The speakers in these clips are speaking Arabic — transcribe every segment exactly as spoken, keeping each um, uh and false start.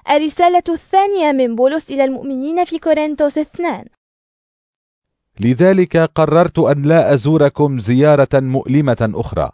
الرسالة الثانية من بولس إلى المؤمنين في كورنثوس اثنان. لذلك قررت أن لا أزوركم زيارة مؤلمة أخرى،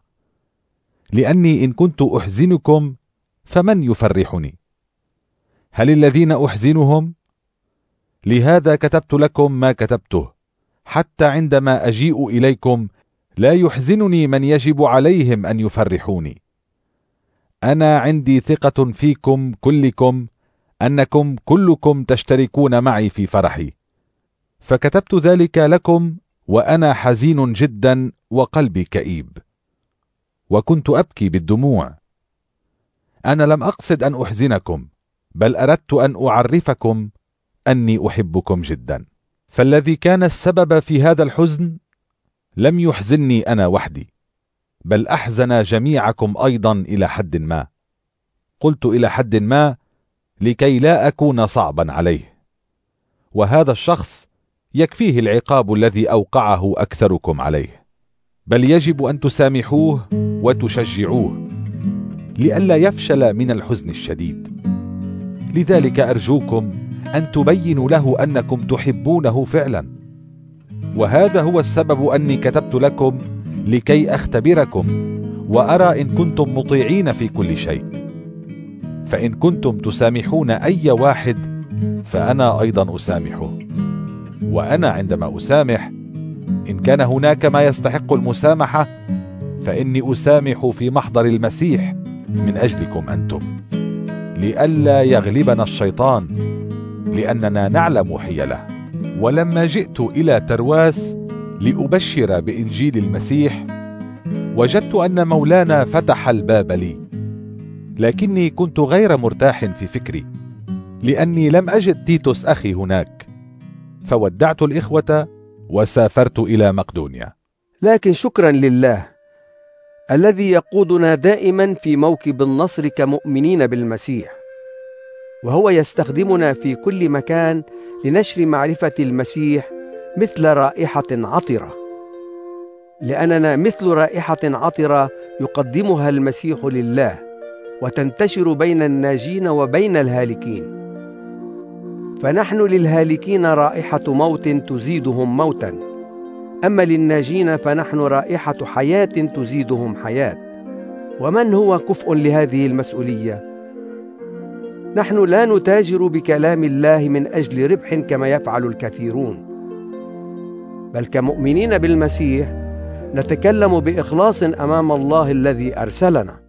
لأني إن كنت أحزنكم فمن يفرحني؟ هل الذين أحزنهم؟ لهذا كتبت لكم ما كتبته، حتى عندما أجيء إليكم لا يحزنني من يجب عليهم أن يفرحوني. أنا عندي ثقة فيكم كلكم أنكم كلكم تشتركون معي في فرحي، فكتبت ذلك لكم وأنا حزين جدا وقلبي كئيب، وكنت أبكي بالدموع. أنا لم أقصد أن أحزنكم، بل أردت أن أعرفكم أني أحبكم جدا. فالذي كان السبب في هذا الحزن لم يحزنني أنا وحدي، بل أحزن جميعكم أيضا إلى حد ما. قلت إلى حد ما لكي لا أكون صعبا عليه، وهذا الشخص يكفيه العقاب الذي أوقعه أكثركم عليه، بل يجب أن تسامحوه وتشجعوه لئلا يفشل من الحزن الشديد. لذلك أرجوكم أن تبينوا له أنكم تحبونه فعلا، وهذا هو السبب أني كتبت لكم لكي أختبركم وأرى إن كنتم مطيعين في كل شيء. فإن كنتم تسامحون أي واحد فأنا أيضا أسامحه، وأنا عندما أسامح إن كان هناك ما يستحق المسامحة فإني أسامح في محضر المسيح من أجلكم أنتم، لئلا يغلبنا الشيطان، لأننا نعلم حيله. ولما جئت إلى ترواس لأبشر بإنجيل المسيح وجدت أن مولانا فتح الباب لي، لكني كنت غير مرتاح في فكري لأني لم أجد تيتوس أخي هناك، فودعت الإخوة وسافرت إلى مقدونيا. لكن شكرا لله الذي يقودنا دائما في موكب النصر كمؤمنين بالمسيح، وهو يستخدمنا في كل مكان لنشر معرفة المسيح مثل رائحة عطرة، لأننا مثل رائحة عطرة يقدمها المسيح لله وتنتشر بين الناجين وبين الهالكين. فنحن للهالكين رائحة موت تزيدهم موتا، أما للناجين فنحن رائحة حياة تزيدهم حياة. ومن هو كفء لهذه المسؤولية؟ نحن لا نتاجر بكلام الله من أجل ربح كما يفعل الكثيرون، بل كمؤمنين بالمسيح نتكلم بإخلاص أمام الله الذي أرسلنا.